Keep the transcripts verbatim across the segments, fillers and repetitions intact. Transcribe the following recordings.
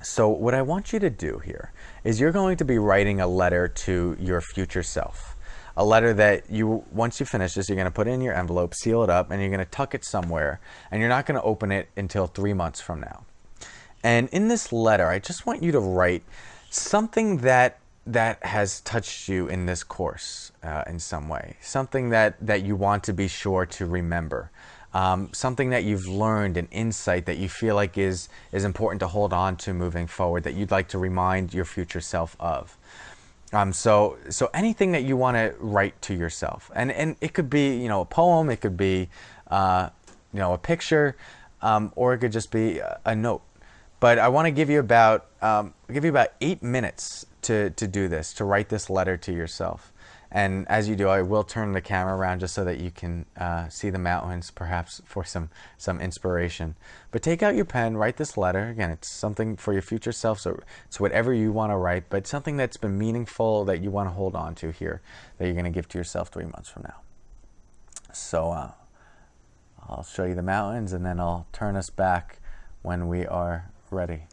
So what I want you to do here is you're going to be writing a letter to your future self. A letter that you, once you finish this, you're going to put it in your envelope, seal it up, and you're going to tuck it somewhere, and you're not going to open it until three months from now. And in this letter, I just want you to write something that that has touched you in this course uh, in some way, something that, that you want to be sure to remember. Um, something that you've learned, an insight that you feel like is, is important to hold on to moving forward, that you'd like to remind your future self of. Um, so, so anything that you want to write to yourself, and, and it could be, you know, a poem, it could be, uh, you know, a picture, um, or it could just be a, a note. But I want to give you about, um, give you about eight minutes to, to do this, to write this letter to yourself. And as you do, I will turn the camera around just so that you can uh, see the mountains, perhaps for some, some inspiration. But take out your pen, write this letter. Again, it's something for your future self, so it's whatever you want to write, but something that's been meaningful that you want to hold on to here, that you're going to give to yourself three months from now. So uh, I'll show you the mountains, and then I'll turn us back when we are ready.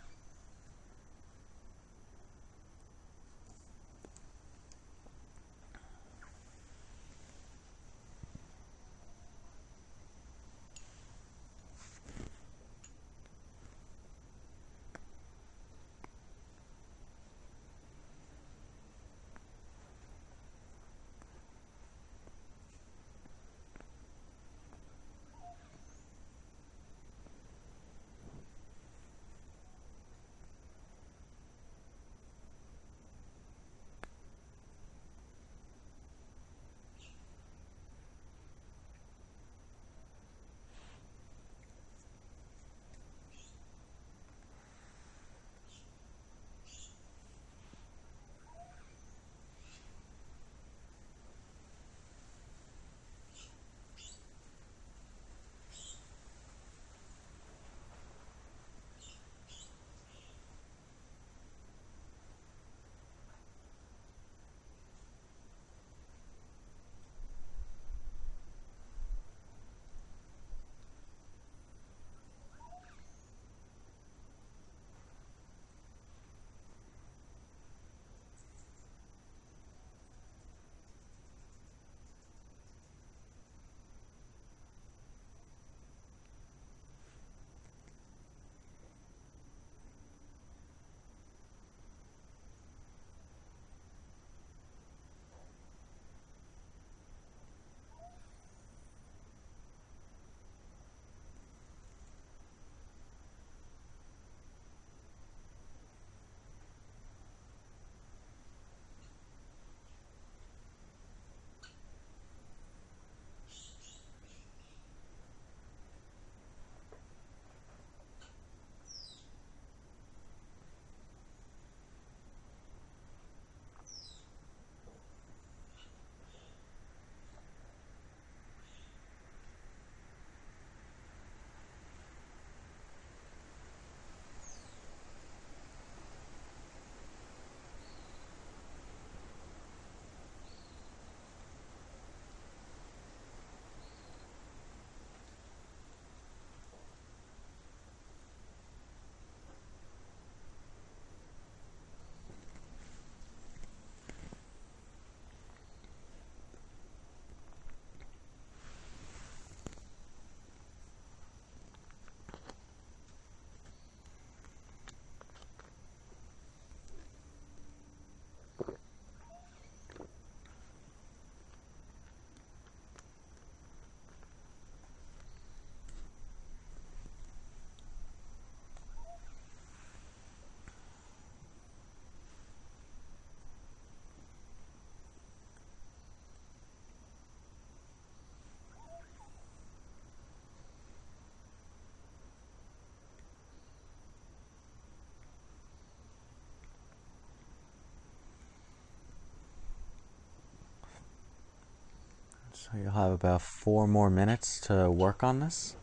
So you'll have about four more minutes to work on this.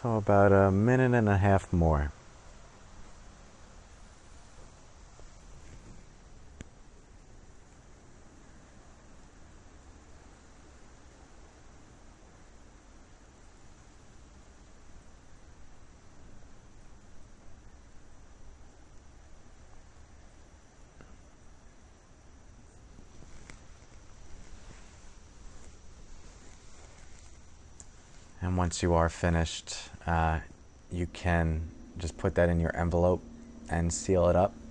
So about a minute and a half more. And once you are finished, uh, you can just put that in your envelope and seal it up.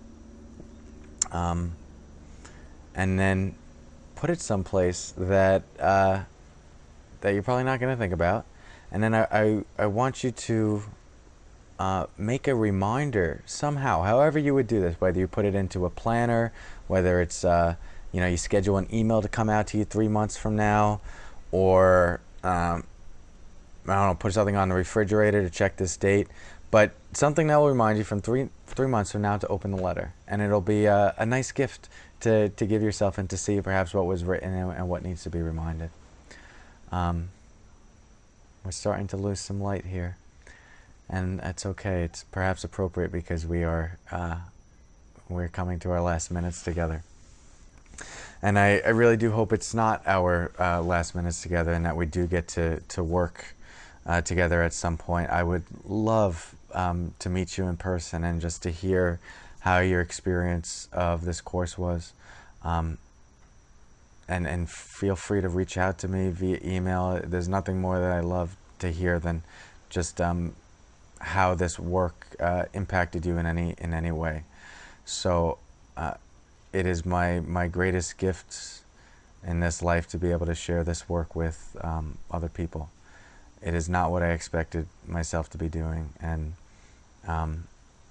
Um, and then put it someplace that uh, that you're probably not going to think about. And then I, I, I want you to uh, make a reminder somehow, however you would do this, whether you put it into a planner, whether it's, uh, you know, you schedule an email to come out to you three months from now, or um, I don't know, put something on the refrigerator to check this date, but something that will remind you from three three months from now to open the letter, and it'll be a, a nice gift to to give yourself and to see perhaps what was written and, and what needs to be reminded. Um, we're starting to lose some light here, and that's okay. It's perhaps appropriate because we are uh, we're coming to our last minutes together. And I, I really do hope it's not our uh, last minutes together, and that we do get to, to work uh, together at some point. I would love um, to meet you in person and just to hear how your experience of this course was. Um, and, and feel free to reach out to me via email. There's nothing more that I love to hear than just um, how this work uh, impacted you in any, in any way. So, uh, it is my, my greatest gift in this life to be able to share this work with um, other people. It is not what I expected myself to be doing, and um,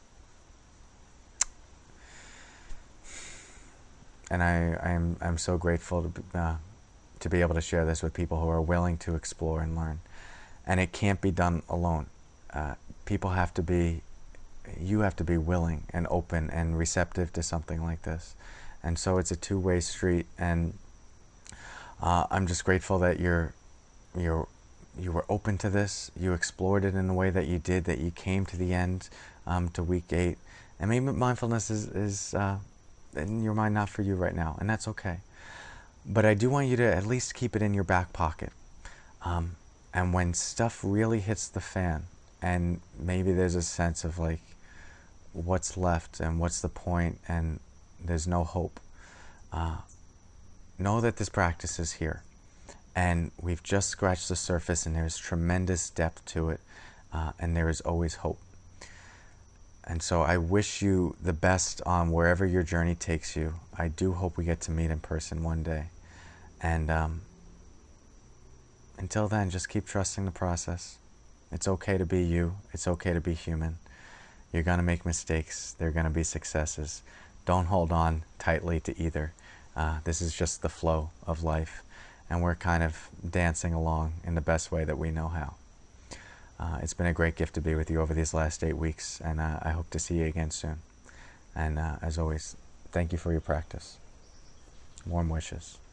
and I, I am I'm so grateful to be, uh, to be able to share this with people who are willing to explore and learn. And it can't be done alone. Uh, people have to be you have to be willing and open and receptive to something like this. And so it's a two-way street, and uh, I'm just grateful that you're, you're, you were open to this, you explored it in the way that you did, that you came to the end, um, to week eight. And maybe mindfulness is, is uh, in your mind not for you right now, and that's okay. But I do want you to at least keep it in your back pocket. Um, and when stuff really hits the fan, and maybe there's a sense of like, what's left and what's the point and there's no hope, uh, know that this practice is here, and we've just scratched the surface, and there's tremendous depth to it, uh, and there is always hope. And so I wish you the best on wherever your journey takes you. I do hope we get to meet in person one day, and um, until then, just keep trusting the process. It's okay to be you. It's okay to be human. You're going to make mistakes. They're going to be successes. Don't hold on tightly to either. Uh, this is just the flow of life, and we're kind of dancing along in the best way that we know how. Uh, it's been a great gift to be with you over these last eight weeks, and uh, I hope to see you again soon. And uh, as always, thank you for your practice. Warm wishes.